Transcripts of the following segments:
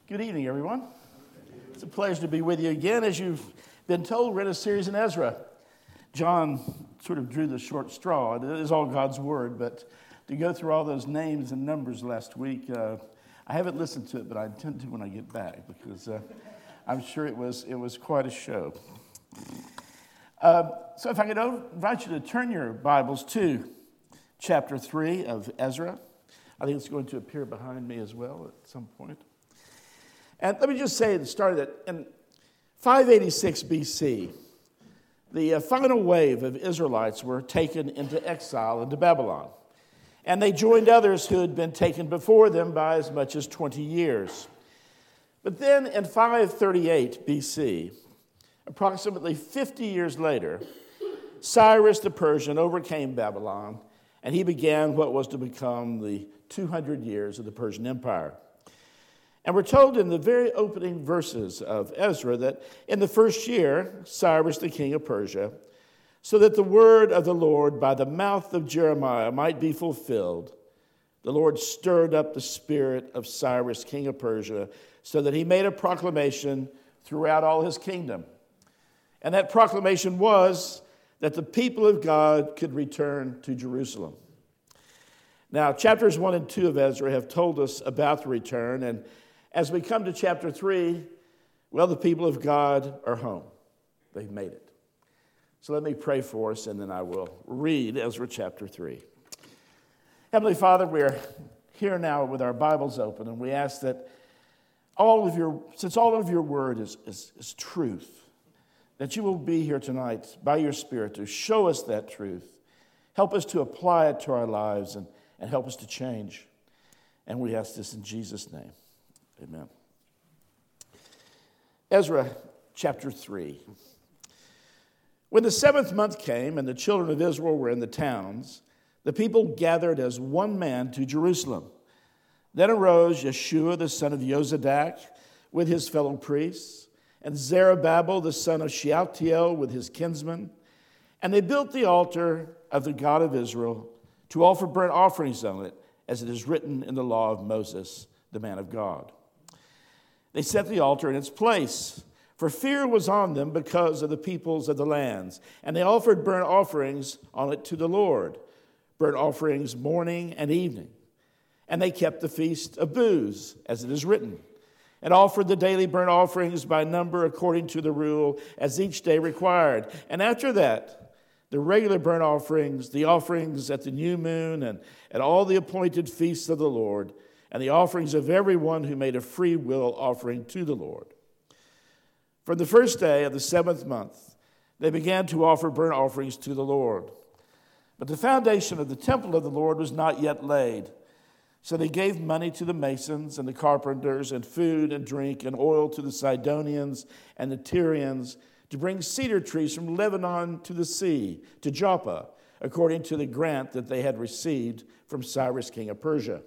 Good evening, everyone. It's a pleasure to be with you again. As you've been told, we're in a series in Ezra. John sort of drew the short straw. It is all God's word, but to go through all those names and numbers last week, I haven't listened to it, but I intend to when I get back because I'm sure it was quite a show. So if I could invite you to turn your Bibles to chapter 3 of Ezra. I think it's going to appear behind me as well at some point. And let me just say at the start of that, in 586 BC, the final wave of Israelites were taken into exile into Babylon. And they joined others who had been taken before them by as much as 20 years. But then in 538 BC, approximately 50 years later, Cyrus the Persian overcame Babylon, and he began what was to become the 200 years of the Persian Empire. And we're told in the very opening verses of Ezra that in the first year, Cyrus the king of Persia, so that the word of the Lord by the mouth of Jeremiah might be fulfilled, the Lord stirred up the spirit of Cyrus king of Persia so that he made a proclamation throughout all his kingdom. And that proclamation was that the people of God could return to Jerusalem. Now, chapters 1 and 2 of Ezra have told us about the return, and as we come to chapter 3, well, the people of God are home. They've made it. So let me pray for us, and then I will read Ezra chapter 3. Heavenly Father, we're here now with our Bibles open, and we ask that since all of your word is truth, that you will be here tonight by your Spirit to show us that truth, help us to apply it to our lives, and help us to change. And we ask this in Jesus' name. Amen. Ezra chapter 3. When the 7th month came and the children of Israel were in the towns, the people gathered as one man to Jerusalem. Then arose Yeshua the son of Yozadak with his fellow priests, and Zerubbabel the son of Shealtiel with his kinsmen. And they built the altar of the God of Israel to offer burnt offerings on it, as it is written in the law of Moses, the man of God. They set the altar in its place, for fear was on them because of the peoples of the lands. And they offered burnt offerings on it to the Lord, burnt offerings morning and evening. And they kept the feast of booths, as it is written, and offered the daily burnt offerings by number according to the rule, as each day required. And after that, the regular burnt offerings, the offerings at the new moon, and at all the appointed feasts of the Lord, and the offerings of everyone who made a free will offering to the Lord. From the first day of the 7th month, they began to offer burnt offerings to the Lord. But the foundation of the temple of the Lord was not yet laid. So they gave money to the masons and the carpenters, and food and drink and oil to the Sidonians and the Tyrians, to bring cedar trees from Lebanon to the sea, to Joppa, according to the grant that they had received from Cyrus king of Persia.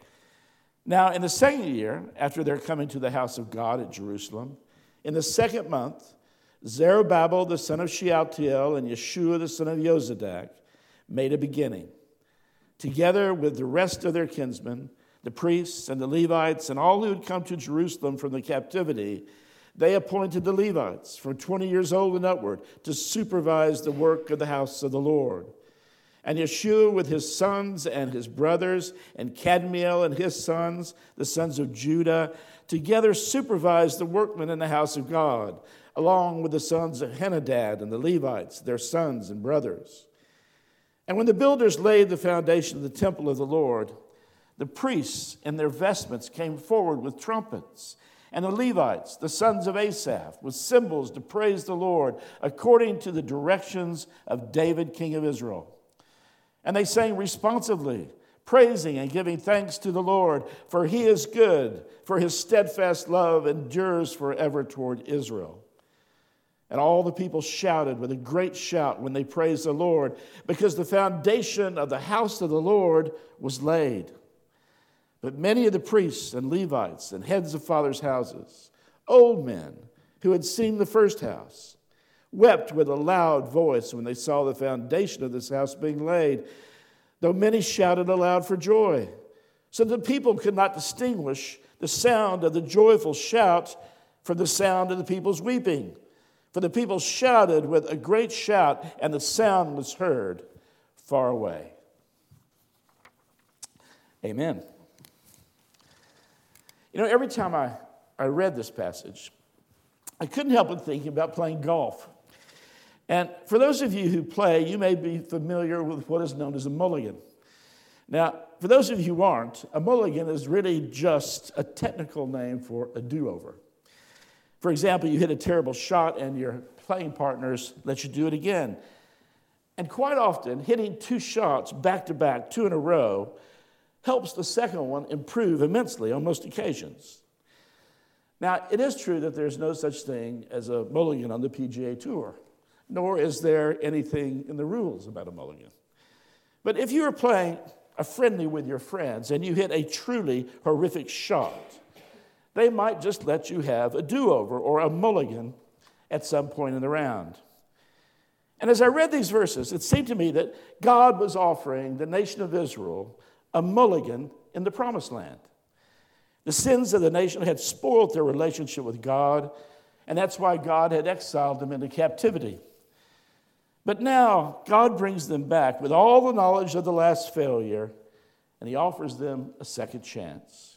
Now, in the second year, after their coming to the house of God at Jerusalem, in the 2nd month, Zerubbabel the son of Shealtiel and Yeshua the son of Yozadak made a beginning, together with the rest of their kinsmen, the priests and the Levites, and all who had come to Jerusalem from the captivity. They appointed the Levites from 20 years old and upward to supervise the work of the house of the Lord. And Yeshua with his sons and his brothers, and Kadmiel and his sons, the sons of Judah, together supervised the workmen in the house of God, along with the sons of Henadad and the Levites, their sons and brothers. And when the builders laid the foundation of the temple of the Lord, the priests in their vestments came forward with trumpets, and the Levites, the sons of Asaph, with cymbals to praise the Lord, according to the directions of David, king of Israel. And they sang responsively, praising and giving thanks to the Lord, for he is good, for his steadfast love endures forever toward Israel. And all the people shouted with a great shout when they praised the Lord, because the foundation of the house of the Lord was laid. But many of the priests and Levites and heads of fathers' houses, old men who had seen the first house, wept with a loud voice when they saw the foundation of this house being laid, though many shouted aloud for joy. So the people could not distinguish the sound of the joyful shout from the sound of the people's weeping. For the people shouted with a great shout, and the sound was heard far away. Amen. You know, every time I read this passage, I couldn't help but thinking about playing golf. And for those of you who play, you may be familiar with what is known as a mulligan. Now, for those of you who aren't, a mulligan is really just a technical name for a do-over. For example, you hit a terrible shot and your playing partners let you do it again. And quite often, hitting 2 shots back to back, 2 in a row, helps the second one improve immensely on most occasions. Now, it is true that there's no such thing as a mulligan on the PGA Tour, nor is there anything in the rules about a mulligan. But if you were playing a friendly with your friends and you hit a truly horrific shot, they might just let you have a do-over or a mulligan at some point in the round. And as I read these verses, it seemed to me that God was offering the nation of Israel a mulligan in the promised land. The sins of the nation had spoiled their relationship with God, and that's why God had exiled them into captivity. But now God brings them back with all the knowledge of the last failure, and he offers them a second chance.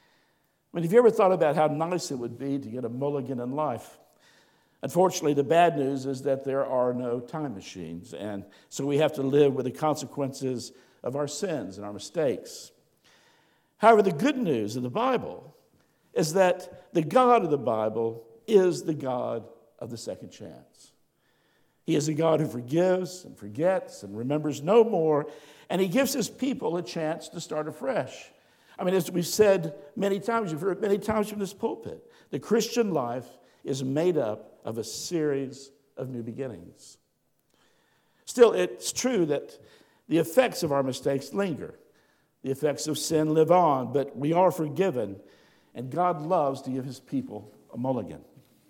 I mean, have you ever thought about how nice it would be to get a mulligan in life? Unfortunately, the bad news is that there are no time machines, and so we have to live with the consequences of our sins and our mistakes. However, the good news of the Bible is that the God of the Bible is the God of the second chance. He is a God who forgives and forgets and remembers no more, and he gives his people a chance to start afresh. I mean, as we've said many times, you've heard many times from this pulpit, the Christian life is made up of a series of new beginnings. Still, it's true that the effects of our mistakes linger. The effects of sin live on, but we are forgiven, and God loves to give his people a mulligan.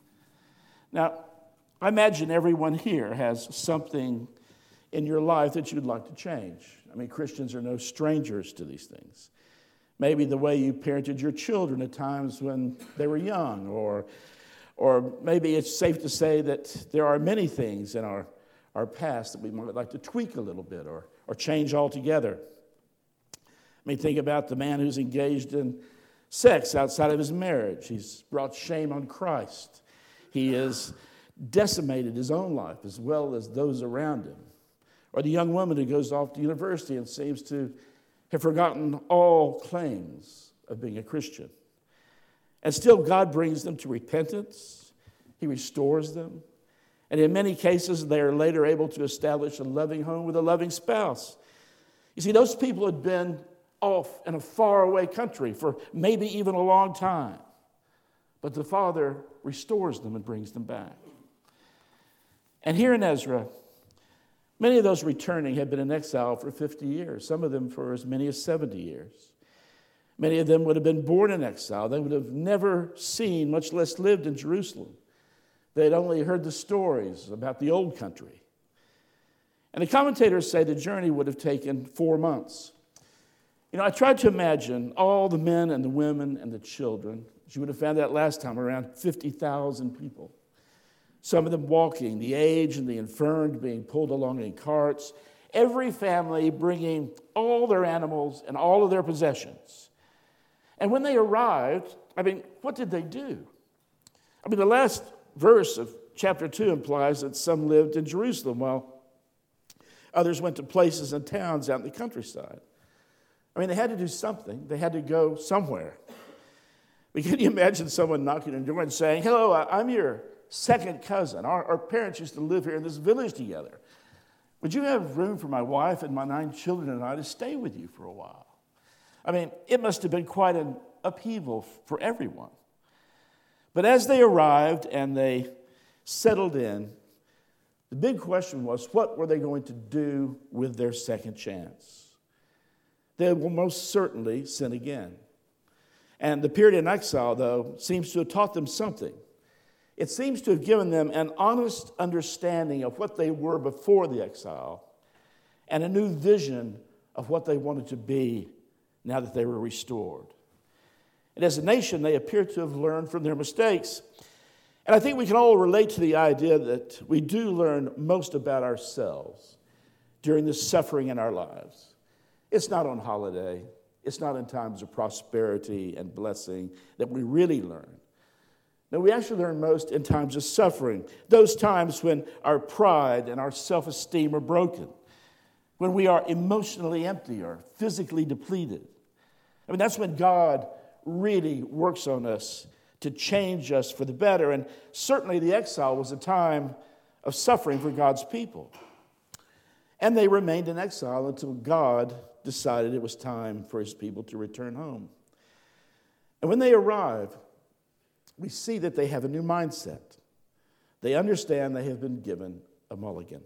Now, I imagine everyone here has something in your life that you'd like to change. I mean, Christians are no strangers to these things. Maybe the way you parented your children at times when they were young, or maybe it's safe to say that there are many things in our past that we might like to tweak a little bit or change altogether. I mean, think about the man who's engaged in sex outside of his marriage. He's brought shame on Christ. He has decimated his own life as well as those around him. Or the young woman who goes off to university and seems to have forgotten all claims of being a Christian. And still, God brings them to repentance. He restores them. And in many cases, they are later able to establish a loving home with a loving spouse. You see, those people had been off in a faraway country for maybe even a long time. But the Father restores them and brings them back. And here in Ezra, many of those returning had been in exile for 50 years, some of them for as many as 70 years. Many of them would have been born in exile. They would have never seen, much less lived in Jerusalem. They had only heard the stories about the old country. And the commentators say the journey would have taken 4 months. You know, I tried to imagine all the men and the women and the children. You would have found that last time, around 50,000 people. Some of them walking, the aged and the infirmed being pulled along in carts. Every family bringing all their animals and all of their possessions. And when they arrived, I mean, what did they do? I mean, the last verse of chapter 2 implies that some lived in Jerusalem while others went to places and towns out in the countryside. I mean, they had to do something. They had to go somewhere. But can you imagine someone knocking on the door and saying, "Hello, I'm your second cousin. Our parents used to live here in this village together. Would you have room for my wife and my 9 children and I to stay with you for a while?" I mean, it must have been quite an upheaval for everyone. But as they arrived and they settled in, the big question was, what were they going to do with their second chance? They will most certainly sin again. And the period in exile, though, seems to have taught them something. It seems to have given them an honest understanding of what they were before the exile and a new vision of what they wanted to be now that they were restored. And as a nation, they appear to have learned from their mistakes. And I think we can all relate to the idea that we do learn most about ourselves during the suffering in our lives. It's not on holiday. It's not in times of prosperity and blessing that we really learn. No, we actually learn most in times of suffering, those times when our pride and our self-esteem are broken, when we are emotionally empty or physically depleted. I mean, that's when God really works on us to change us for the better. And certainly the exile was a time of suffering for God's people. And they remained in exile until God decided it was time for his people to return home. And when they arrive, we see that they have a new mindset. They understand they have been given a mulligan.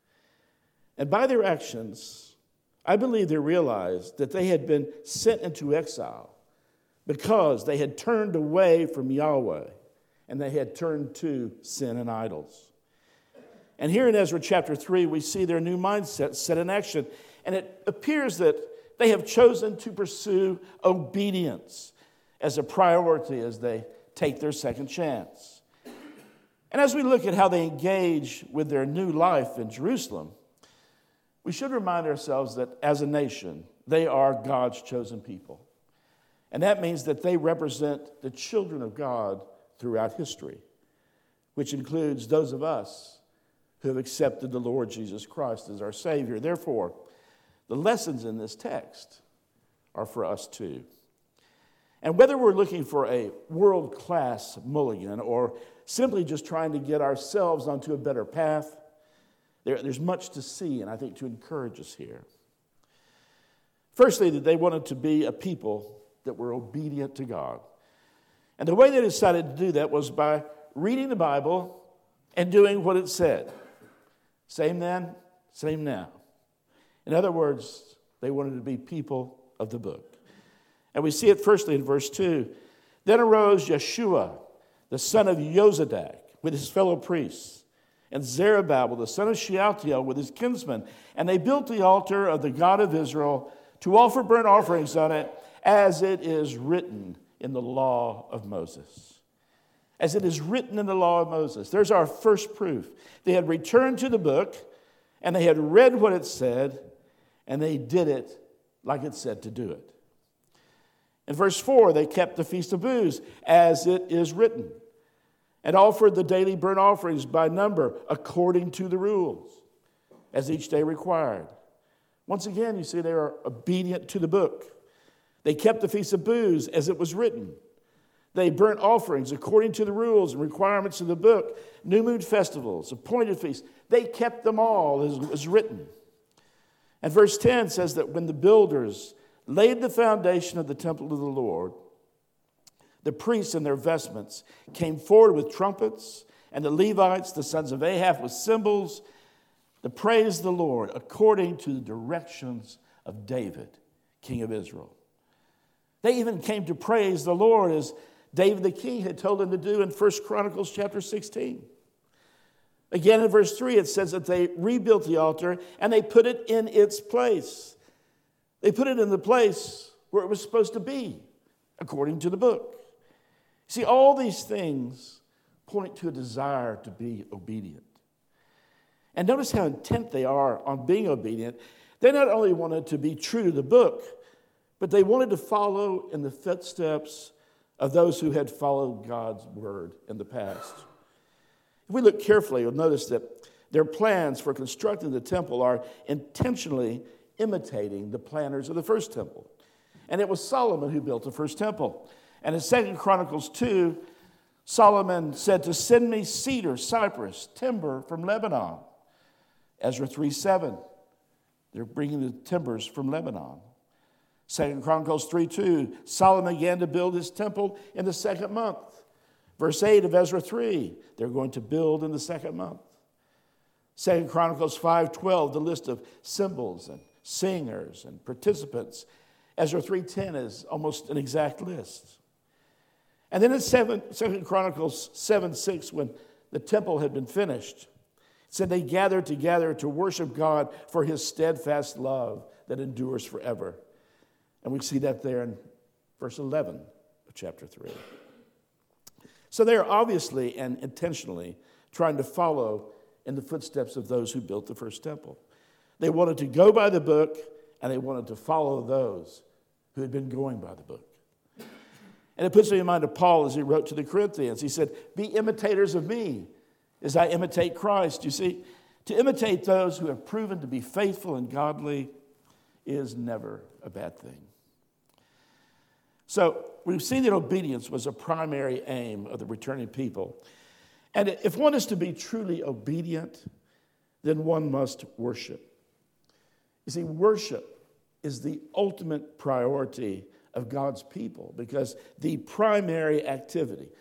And by their actions, I believe they realized that they had been sent into exile because they had turned away from Yahweh and they had turned to sin and idols. And here in Ezra chapter 3, we see their new mindset set in action. And it appears that they have chosen to pursue obedience as a priority as they take their second chance. And as we look at how they engage with their new life in Jerusalem, we should remind ourselves that as a nation, they are God's chosen people. And that means that they represent the children of God throughout history, which includes those of us who have accepted the Lord Jesus Christ as our Savior. Therefore, the lessons in this text are for us too. And whether we're looking for a world-class mulligan or simply just trying to get ourselves onto a better path, there's much to see and I think to encourage us here. Firstly, that they wanted to be a people that were obedient to God. And the way they decided to do that was by reading the Bible and doing what it said. Same then, same now. In other words, they wanted to be people of the book. And we see it firstly in verse 2. Then arose Yeshua, the son of Yozadak, with his fellow priests, and Zerubbabel, the son of Shealtiel, with his kinsmen. And they built the altar of the God of Israel to offer burnt offerings on it, as it is written in the law of Moses. As it is written in the law of Moses. There's our first proof. They had returned to the book, and they had read what it said, and they did it like it said to do it. In verse 4, they kept the Feast of Booths, as it is written, and offered the daily burnt offerings by number, according to the rules, as each day required. Once again, you see they are obedient to the book. They kept the Feast of Booths as it was written. They burnt offerings according to the rules and requirements of the book, new moon festivals, appointed feasts. They kept them all as written. And verse 10 says that when the builders laid the foundation of the temple of the Lord, the priests in their vestments came forward with trumpets, and the Levites, the sons of Ahab, with cymbals, to praise the Lord according to the directions of David, king of Israel. They even came to praise the Lord as David the king had told them to do in 1 Chronicles chapter 16. Again, in verse 3, it says that they rebuilt the altar and they put it in its place. They put it in the place where it was supposed to be, according to the book. See, all these things point to a desire to be obedient. And notice how intent they are on being obedient. They not only wanted to be true to the book, but they wanted to follow in the footsteps of those who had followed God's word in the past. If we look carefully, you'll notice that their plans for constructing the temple are intentionally imitating the planners of the first temple. And it was Solomon who built the first temple. And in 2 Chronicles 2, Solomon said to send me cedar, cypress, timber from Lebanon. Ezra 3:7, they're bringing the timbers from Lebanon. 2 Chronicles 3:2, Solomon began to build his temple in the second month. Verse 8 of Ezra 3, they're going to build in the second month. 2 Chronicles 5:12, the list of cymbals and singers and participants. Ezra 3:10 is almost an exact list. And then in 2 Chronicles 7:6, when the temple had been finished, it said they gathered together to worship God for his steadfast love that endures forever. And we see that there in verse 11 of chapter 3. So they are obviously and intentionally trying to follow in the footsteps of those who built the first temple. They wanted to go by the book, and they wanted to follow those who had been going by the book. And it puts me in mind of Paul as he wrote to the Corinthians. He said, "Be imitators of me as I imitate Christ." You see, to imitate those who have proven to be faithful and godly is never a bad thing. So we've seen that obedience was a primary aim of the returning people. And if one is to be truly obedient, then one must worship. You see, worship is the ultimate priority of God's people, because the primary activity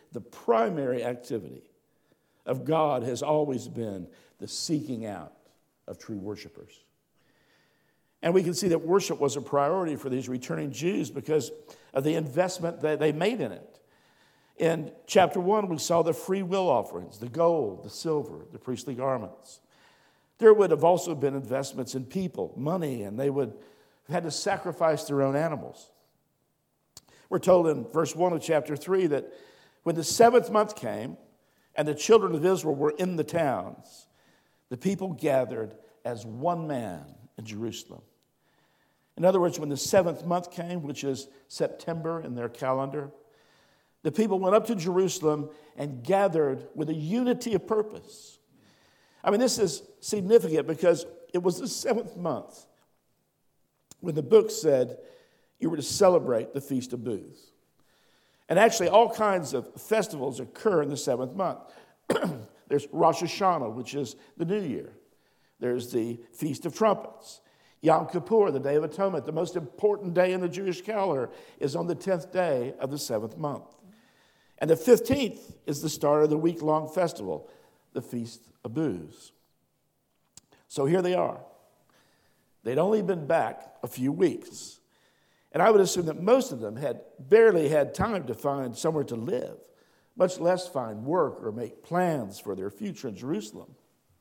of God has always been the seeking out of true worshipers. And we can see that worship was a priority for these returning Jews because of the investment that they made in it. In chapter 1, we saw the free will offerings, the gold, the silver, the priestly garments. There would have also been investments in people, money, and they would have had to sacrifice their own animals. We're told in verse 1 of chapter 3 that when the 7th month came and the children of Israel were in the towns, the people gathered as one man in Jerusalem. In other words, when the 7th month came, which is September in their calendar, the people went up to Jerusalem and gathered with a unity of purpose. I mean, this is significant because it was the 7th month when the book said you were to celebrate the Feast of Booths. And actually, all kinds of festivals occur in the 7th month. There's Rosh Hashanah, which is the New Year. There's the Feast of Trumpets. Yom Kippur, the Day of Atonement, the most important day in the Jewish calendar, is on the 10th day of the 7th month. And the 15th is the start of the week-long festival, the Feast of Booths. So here they are. They'd only been back a few weeks. And I would assume that most of them had barely had time to find somewhere to live, much less find work or make plans for their future in Jerusalem.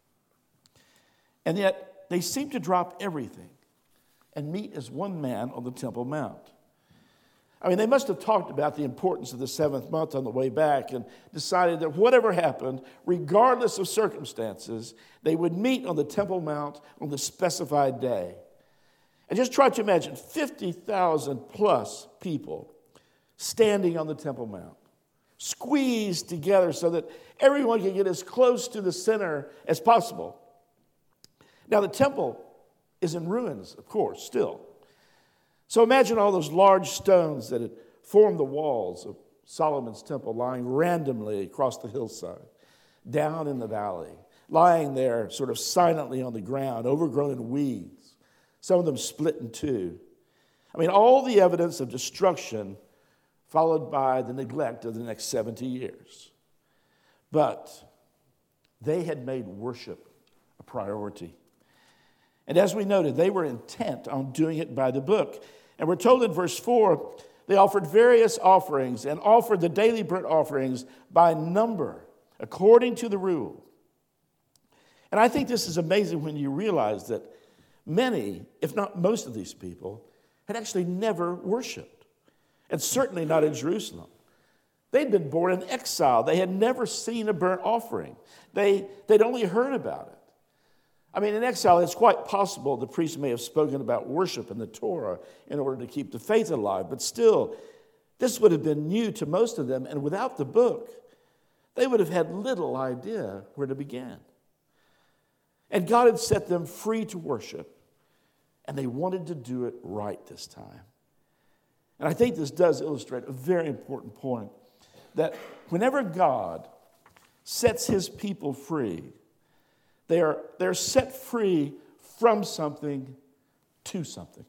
And yet, they seemed to drop everything and meet as one man on the Temple Mount. I mean, they must have talked about the importance of the 7th month on the way back and decided that whatever happened, regardless of circumstances, they would meet on the Temple Mount on the specified day. And just try to imagine 50,000 plus people standing on the Temple Mount, squeezed together so that everyone can get as close to the center as possible. Now, the temple is in ruins, of course, still. So imagine all those large stones that had formed the walls of Solomon's temple lying randomly across the hillside, down in the valley, lying there sort of silently on the ground, overgrown in weeds, some of them split in two. I mean, all the evidence of destruction followed by the neglect of the next 70 years. But they had made worship a priority. And as we noted, they were intent on doing it by the book. And we're told in verse 4, they offered various offerings and offered the daily burnt offerings by number, according to the rule. And I think this is amazing when you realize that many, if not most of these people, had actually never worshiped, and certainly not in Jerusalem. They'd been born in exile. They had never seen a burnt offering. They'd only heard about it. I mean, in exile, it's quite possible the priest may have spoken about worship in the Torah in order to keep the faith alive, but still, this would have been new to most of them, and without the book, they would have had little idea where to begin. And God had set them free to worship, and they wanted to do it right this time. And I think this does illustrate a very important point, that whenever God sets his people free, they're set free from something to something.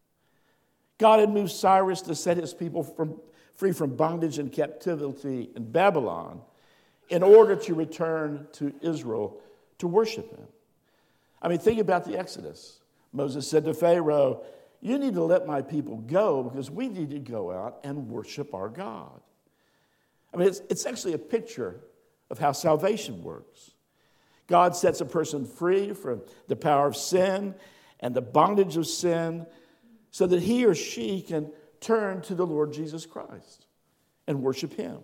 God had moved Cyrus to set his people free from bondage and captivity in Babylon in order to return to Israel to worship him. I mean, think about the Exodus. Moses said to Pharaoh, "You need to let my people go because we need to go out and worship our God." I mean, it's actually a picture of how salvation works. God sets a person free from the power of sin and the bondage of sin so that he or she can turn to the Lord Jesus Christ. and worship him.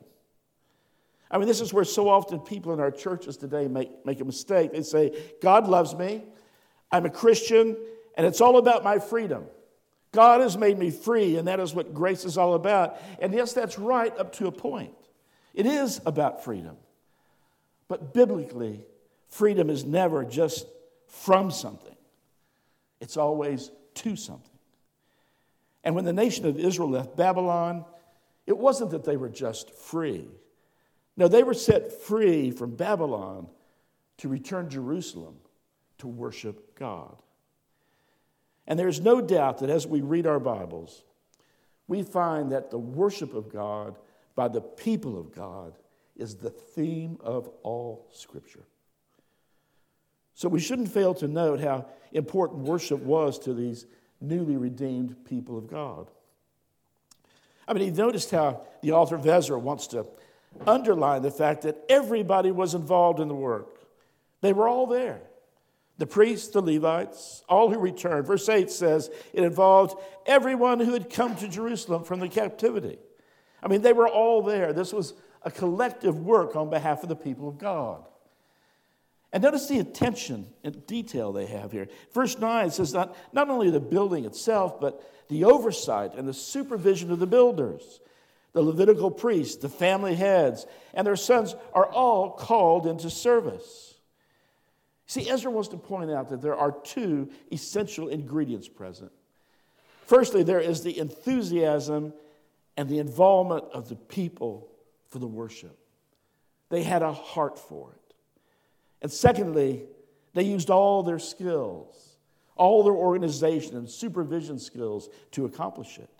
I mean, this is where so often people in our churches today make a mistake. They say, God loves me, I'm a Christian, and it's all about my freedom. God has made me free, and that is what grace is all about. And yes, that's right up to a point. It is about freedom. But biblically, freedom is never just from something. It's always to something. And when the nation of Israel left Babylon, it wasn't that they were just free. No, they were set free from Babylon to return to Jerusalem to worship God. And there's no doubt that as we read our Bibles, we find that the worship of God by the people of God is the theme of all Scripture. So we shouldn't fail to note how important worship was to these newly redeemed people of God. I mean, you noticed how the author of Ezra wants to underline the fact that everybody was involved in the work. They were all there. The priests, the Levites, all who returned. Verse 8 says it involved everyone who had come to Jerusalem from the captivity. I mean, they were all there. This was a collective work on behalf of the people of God. And notice the attention and detail they have here. Verse 9 says not only the building itself, but the oversight and the supervision of the builders. The Levitical priests, the family heads, and their sons are all called into service. See, Ezra wants to point out that there are two essential ingredients present. Firstly, there is the enthusiasm and the involvement of the people for the worship. They had a heart for it. And secondly, they used all their skills, all their organization and supervision skills to accomplish it.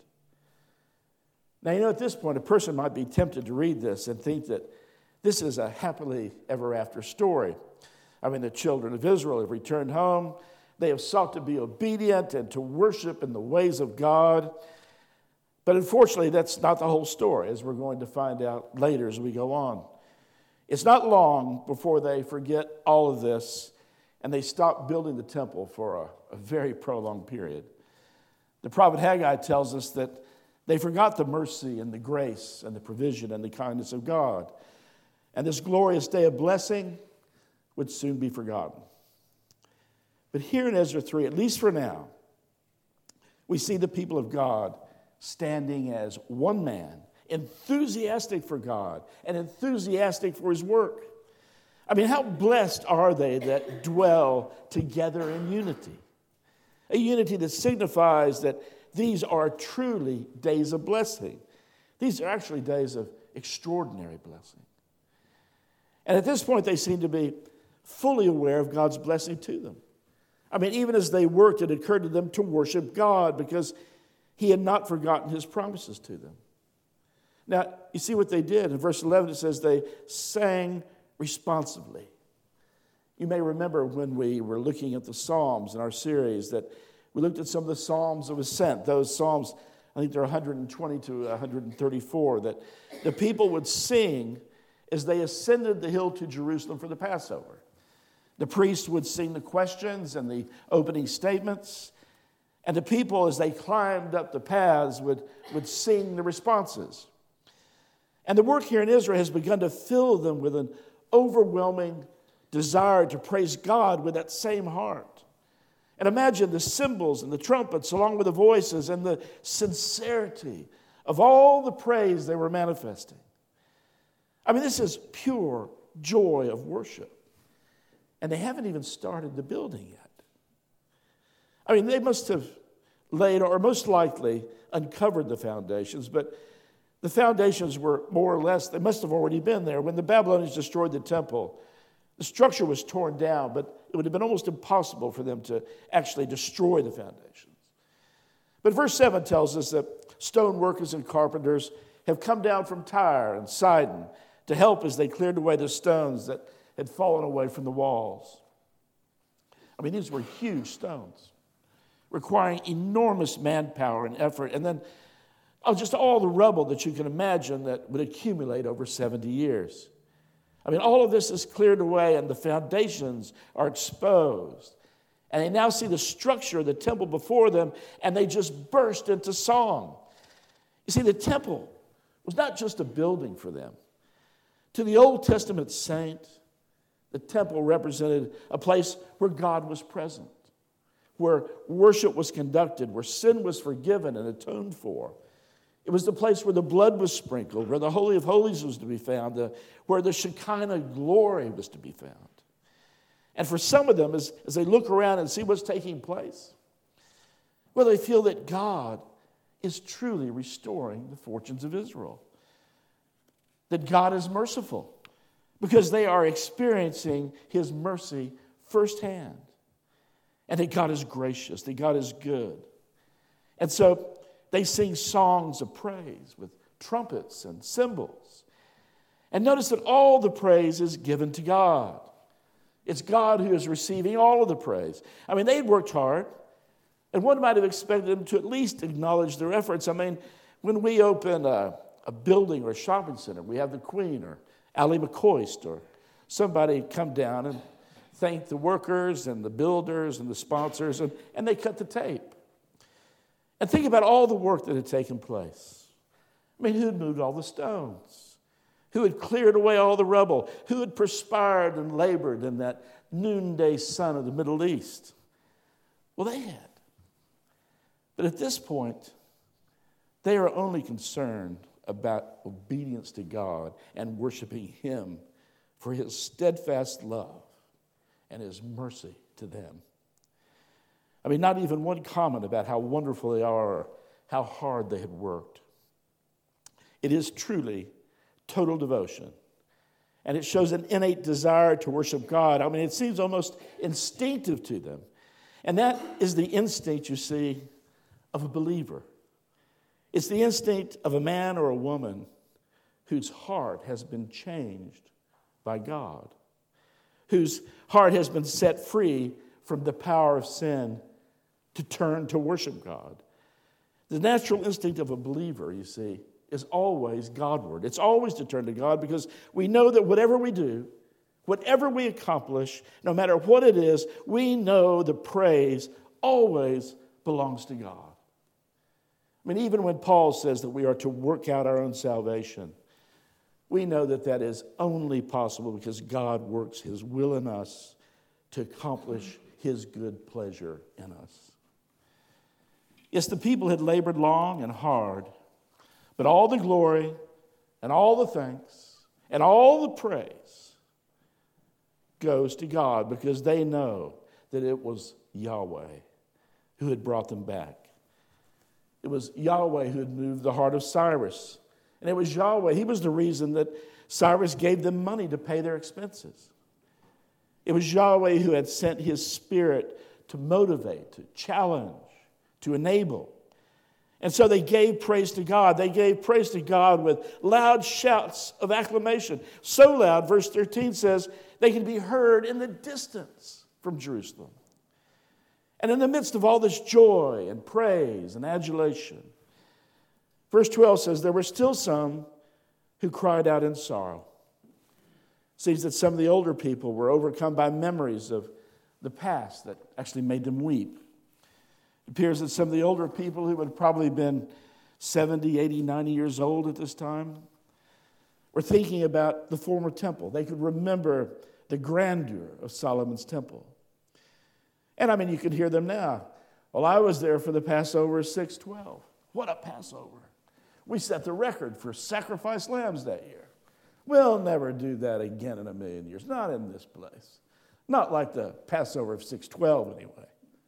Now, you know, at this point, a person might be tempted to read this and think that this is a happily ever after story. I mean, the children of Israel have returned home. They have sought to be obedient and to worship in the ways of God. But unfortunately, that's not the whole story, as we're going to find out later as we go on. It's not long before they forget all of this and they stop building the temple for a very prolonged period. The prophet Haggai tells us that they forgot the mercy and the grace and the provision and the kindness of God. And this glorious day of blessing would soon be forgotten. But here in Ezra 3, at least for now, we see the people of God standing as one man, enthusiastic for God and enthusiastic for his work. I mean, how blessed are they that dwell together in unity? A unity that signifies that these are truly days of blessing. These are actually days of extraordinary blessing. And at this point, they seem to be fully aware of God's blessing to them. I mean, even as they worked, it occurred to them to worship God because he had not forgotten his promises to them. Now, you see what they did. In verse 11, it says they sang responsively. You may remember when we were looking at the Psalms in our series that we looked at some of the Psalms of Ascent. Those Psalms, I think they're 120 to 134, that the people would sing as they ascended the hill to Jerusalem for the Passover. The priests would sing the questions and the opening statements, and the people, as they climbed up the paths, would sing the responses. And the work here in Israel has begun to fill them with an overwhelming desire to praise God with that same heart. And imagine the cymbals and the trumpets, along with the voices and the sincerity of all the praise they were manifesting. I mean, this is pure joy of worship. And they haven't even started the building yet. I mean, they must have laid, or most likely uncovered the foundations, but the foundations were more or less, they must have already been there. When the Babylonians destroyed the temple, the structure was torn down, but it would have been almost impossible for them to actually destroy the foundations. But verse 7 tells us that stone workers and carpenters have come down from Tyre and Sidon to help as they cleared away the stones that had fallen away from the walls. I mean, these were huge stones, requiring enormous manpower and effort. And then just all the rubble that you can imagine that would accumulate over 70 years. I mean, all of this is cleared away and the foundations are exposed. And they now see the structure of the temple before them and they just burst into song. You see, the temple was not just a building for them. To the Old Testament saint, the temple represented a place where God was present, where worship was conducted, where sin was forgiven and atoned for. It was the place where the blood was sprinkled, where the Holy of Holies was to be found, where the Shekinah glory was to be found. And for some of them, as they look around and see what's taking place, well, they feel that God is truly restoring the fortunes of Israel. That God is merciful because they are experiencing his mercy firsthand. And that God is gracious, that God is good. And so they sing songs of praise with trumpets and cymbals. And notice that all the praise is given to God. It's God who is receiving all of the praise. I mean, they'd worked hard. And one might have expected them to at least acknowledge their efforts. I mean, when we open a building or a shopping center, we have the Queen or Ally McCoist or somebody come down and thank the workers and the builders and the sponsors, and they cut the tape. And think about all the work that had taken place. I mean, who had moved all the stones? Who had cleared away all the rubble? Who had perspired and labored in that noonday sun of the Middle East? Well, they had. But at this point, they are only concerned about obedience to God and worshiping him for his steadfast love and his mercy to them. I mean, not even one comment about how wonderful they are or how hard they had worked. It is truly total devotion. And it shows an innate desire to worship God. I mean, it seems almost instinctive to them. And that is the instinct, you see, of a believer. It's the instinct of a man or a woman whose heart has been changed by God, whose heart has been set free from the power of sin to turn to worship God. The natural instinct of a believer, you see, is always Godward. It's always to turn to God because we know that whatever we do, whatever we accomplish, no matter what it is, we know the praise always belongs to God. I mean, even when Paul says that we are to work out our own salvation, we know that that is only possible because God works his will in us to accomplish his good pleasure in us. Yes, the people had labored long and hard, but all the glory and all the thanks and all the praise goes to God because they know that it was Yahweh who had brought them back. It was Yahweh who had moved the heart of Cyrus. And it was Yahweh. He was the reason that Cyrus gave them money to pay their expenses. It was Yahweh who had sent his spirit to motivate, to challenge, to enable. And so they gave praise to God. They gave praise to God with loud shouts of acclamation. So loud, verse 13 says, they could be heard in the distance from Jerusalem. And in the midst of all this joy and praise and adulation, verse 12 says, there were still some who cried out in sorrow. It seems that some of the older people were overcome by memories of the past that actually made them weep. It appears that some of the older people who had probably been 70, 80, 90 years old at this time were thinking about the former temple. They could remember the grandeur of Solomon's temple. And I mean, you can hear them now. Well, I was there for the Passover of 612. What a Passover. We set the record for sacrificed lambs that year. We'll never do that again in a million years. Not in this place. Not like the Passover of 612 anyway.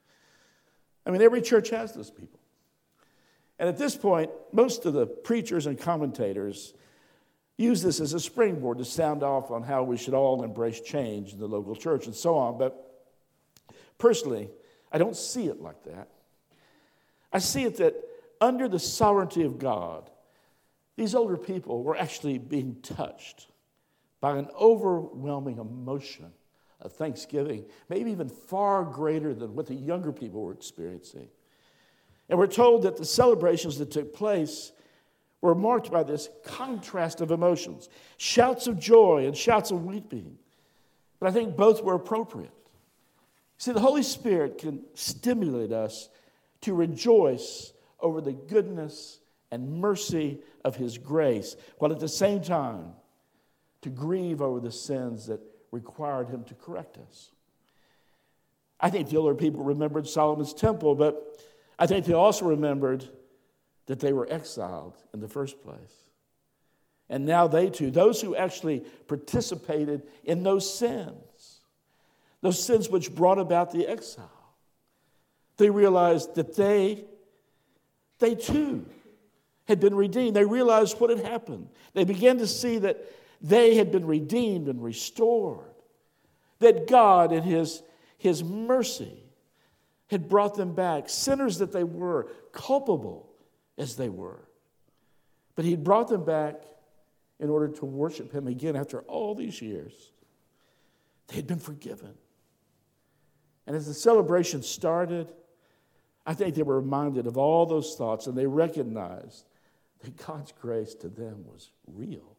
I mean, every church has those people. And at this point, most of the preachers and commentators use this as a springboard to sound off on how we should all embrace change in the local church and so on. But personally, I don't see it like that. I see it that under the sovereignty of God, these older people were actually being touched by an overwhelming emotion of thanksgiving, maybe even far greater than what the younger people were experiencing. And we're told that the celebrations that took place were marked by this contrast of emotions, shouts of joy and shouts of weeping. But I think both were appropriate. See, the Holy Spirit can stimulate us to rejoice over the goodness and mercy of his grace, while at the same time to grieve over the sins that required him to correct us. I think the older people remembered Solomon's temple, but I think they also remembered that they were exiled in the first place. And now they too, those who actually participated in those sins which brought about the exile, they realized that they too had been redeemed. They realized what had happened. They began to see that they had been redeemed and restored, that God in his mercy had brought them back, sinners that they were, culpable as they were. But he'd brought them back in order to worship him again after all these years. They had been forgiven. And as the celebration started, I think they were reminded of all those thoughts, and they recognized that God's grace to them was real.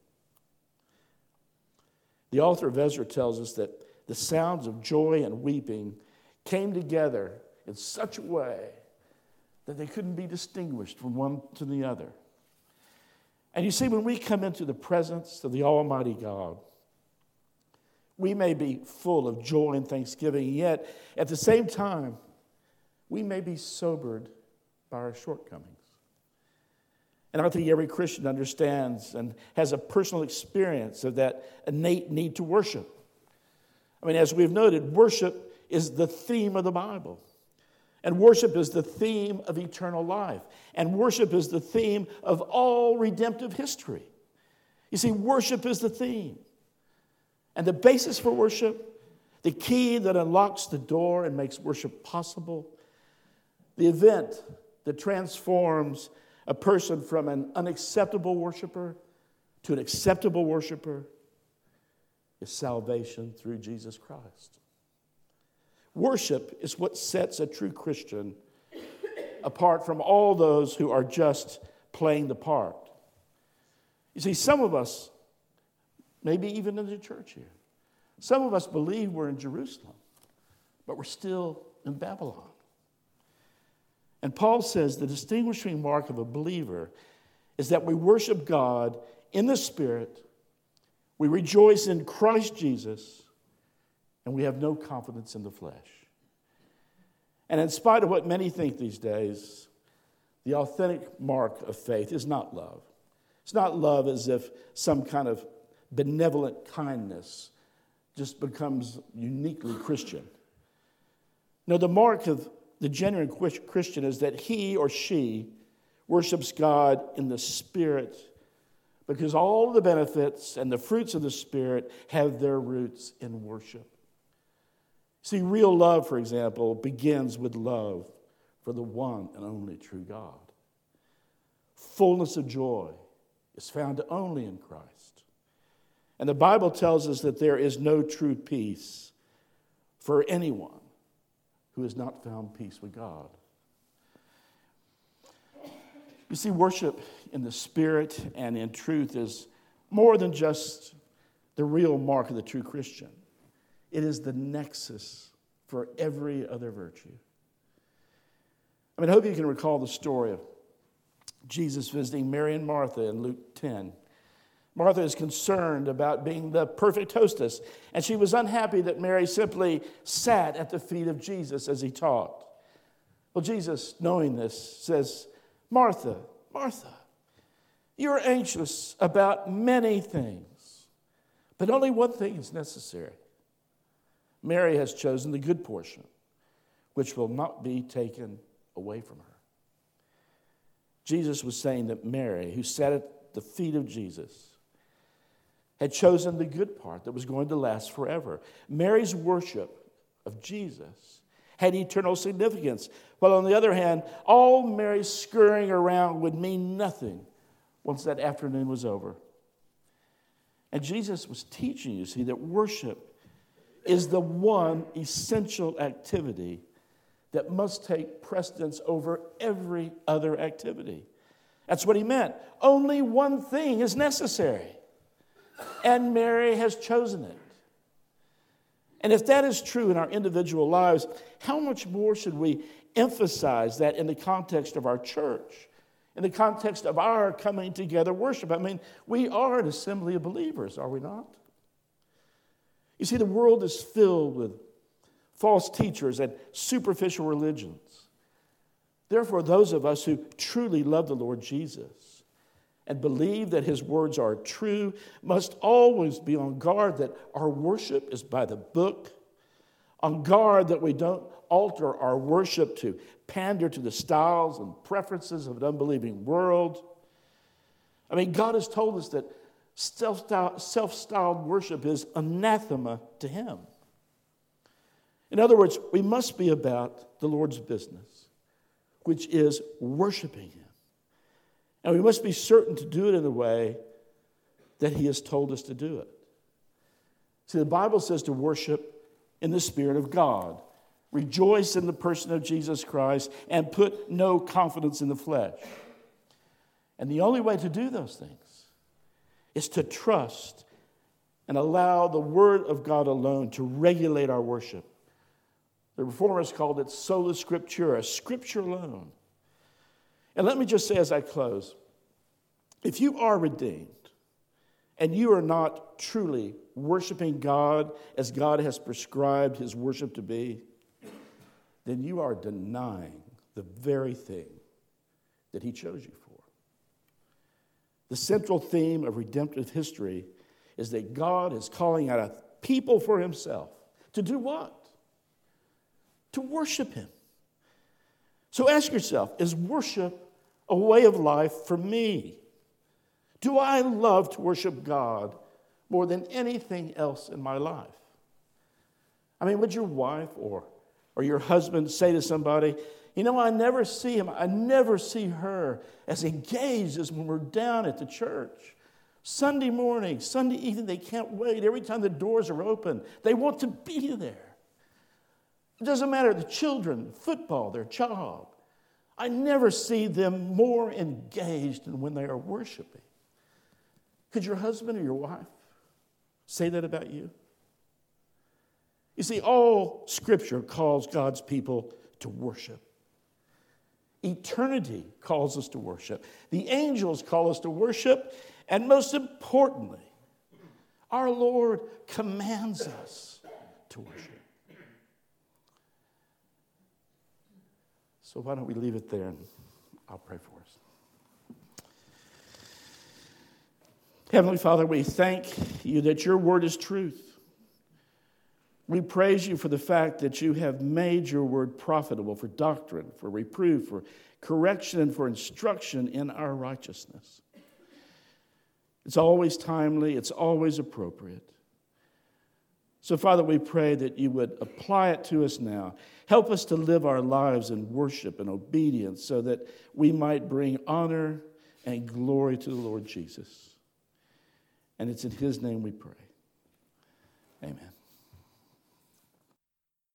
The author of Ezra tells us that the sounds of joy and weeping came together in such a way that they couldn't be distinguished from one to the other. And you see, when we come into the presence of the Almighty God, we may be full of joy and thanksgiving, yet at the same time, we may be sobered by our shortcomings. And I think every Christian understands and has a personal experience of that innate need to worship. I mean, as we've noted, worship is the theme of the Bible. And worship is the theme of eternal life. And worship is the theme of all redemptive history. You see, worship is the theme. And the basis for worship, the key that unlocks the door and makes worship possible, the event that transforms a person from an unacceptable worshiper to an acceptable worshiper, is salvation through Jesus Christ. Worship is what sets a true Christian apart from all those who are just playing the part. You see, some of us, maybe even in the church here, some of us believe we're in Jerusalem, but we're still in Babylon. And Paul says the distinguishing mark of a believer is that we worship God in the Spirit, we rejoice in Christ Jesus, and we have no confidence in the flesh. And in spite of what many think these days, the authentic mark of faith is not love. It's not love as if some kind of benevolent kindness just becomes uniquely Christian. No, the mark of the genuine Christian is that he or she worships God in the Spirit, because all of the benefits and the fruits of the Spirit have their roots in worship. See, real love, for example, begins with love for the one and only true God. Fullness of joy is found only in Christ. And the Bible tells us that there is no true peace for anyone who has not found peace with God. You see, worship in the Spirit and in truth is more than just the real mark of the true Christian. It is the nexus for every other virtue. I mean, I hope you can recall the story of Jesus visiting Mary and Martha in Luke 10. Martha is concerned about being the perfect hostess, and she was unhappy that Mary simply sat at the feet of Jesus as he taught. Well, Jesus, knowing this, says, "Martha, Martha, you are anxious about many things, but only one thing is necessary. Mary has chosen the good portion, which will not be taken away from her." Jesus was saying that Mary, who sat at the feet of Jesus, had chosen the good part that was going to last forever. Mary's worship of Jesus had eternal significance, while on the other hand, all Mary's scurrying around would mean nothing once that afternoon was over. And Jesus was teaching, you see, that worship is the one essential activity that must take precedence over every other activity. That's what he meant. Only one thing is necessary, and Mary has chosen it. And if that is true in our individual lives, how much more should we emphasize that in the context of our church, in the context of our coming together worship. I mean, we are an assembly of believers, are we not? You see, the world is filled with false teachers and superficial religions. Therefore, those of us who truly love the Lord Jesus and believe that his words are true must always be on guard that our worship is by the book, on guard that we don't alter our worship to pander to the styles and preferences of an unbelieving world. I mean, God has told us that self-styled worship is anathema to him. In other words, we must be about the Lord's business, which is worshiping him. And we must be certain to do it in the way that he has told us to do it. See, the Bible says to worship in the Spirit of God. Rejoice in the person of Jesus Christ and put no confidence in the flesh. And the only way to do those things is to trust and allow the Word of God alone to regulate our worship. The Reformers called it sola scriptura, Scripture alone. And let me just say as I close, if you are redeemed and you are not truly worshiping God as God has prescribed his worship to be, then you are denying the very thing that he chose you for. The central theme of redemptive history is that God is calling out a people for himself. To do what? To worship him. So ask yourself, is worship a way of life for me? Do I love to worship God more than anything else in my life? I mean, would your wife or your husband say to somebody, you know, I never see him, I never see her as engaged as when we're down at the church. Sunday morning, Sunday evening, they can't wait. Every time the doors are open, they want to be there. It doesn't matter, the children, football, their job. I never see them more engaged than when they are worshiping. Could your husband or your wife say that about you? You see, all Scripture calls God's people to worship. Eternity calls us to worship. The angels call us to worship. And most importantly, our Lord commands us to worship. So why don't we leave it there and I'll pray for us. Heavenly Father, we thank you that your word is truth. We praise you for the fact that you have made your word profitable for doctrine, for reproof, for correction, and for instruction in our righteousness. It's always timely, it's always appropriate. So, Father, we pray that you would apply it to us now. Help us to live our lives in worship and obedience so that we might bring honor and glory to the Lord Jesus. And it's in his name we pray.